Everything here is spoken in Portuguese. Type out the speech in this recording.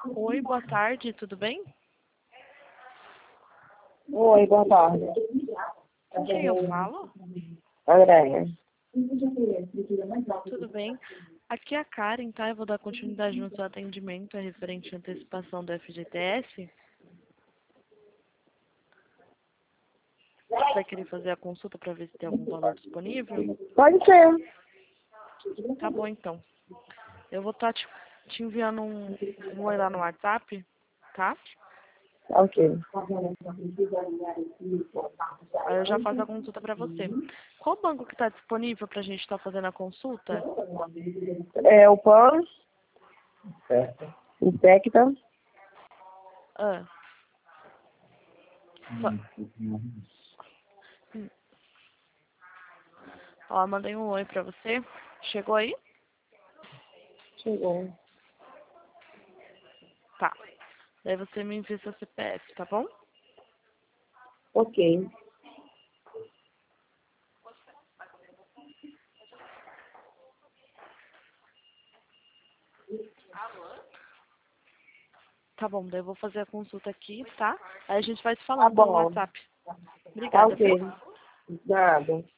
Oi, boa tarde, tudo bem? Oi, boa tarde. Com quem eu falo? Andréia. Tudo bem? Aqui é a Karen, tá? Eu vou dar continuidade no seu atendimento referente à antecipação do FGTS. Você vai querer fazer a consulta para ver se tem algum valor disponível? Pode ser. Tá bom, então. Eu vou estar te enviando um oi lá no WhatsApp, tá? Ok. Aí eu já faço a consulta para você. Qual banco que está disponível para a gente estar fazendo a consulta? É o PAN, Intecta. Ah. Ó, mandei um oi para você. Chegou aí? Chegou. Tá. Daí você me envia seu CPF, tá bom? Ok. Tá bom, daí eu vou fazer a consulta aqui, tá? Aí a gente vai se Tá falando pelo bom. WhatsApp. Tá Obrigada, ok. viu? Nada.